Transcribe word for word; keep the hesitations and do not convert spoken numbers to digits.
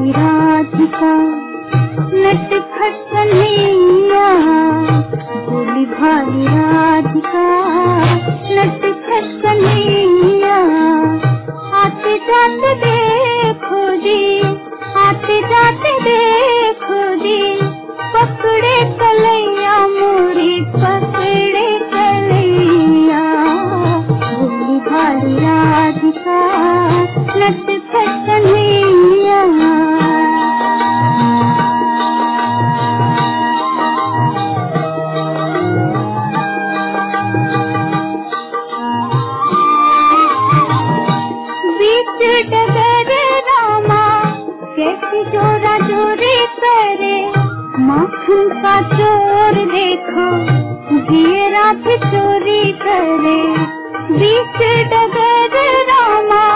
भाली राधिका नटखट कन्हैया, भोली भाली राधिका नटखट कन्हैया। आते जाते देखो जी, आते जाते देखो जी, पकड़े कलैया मोरी पकड़े कलैया। भोली भाली राधिका नटखट कन्हैया। बीच डगर रामा कैसी जोरा जोरी करे, माखन का चोर देखो जिए रात चोरी करे। बीच डगर रामा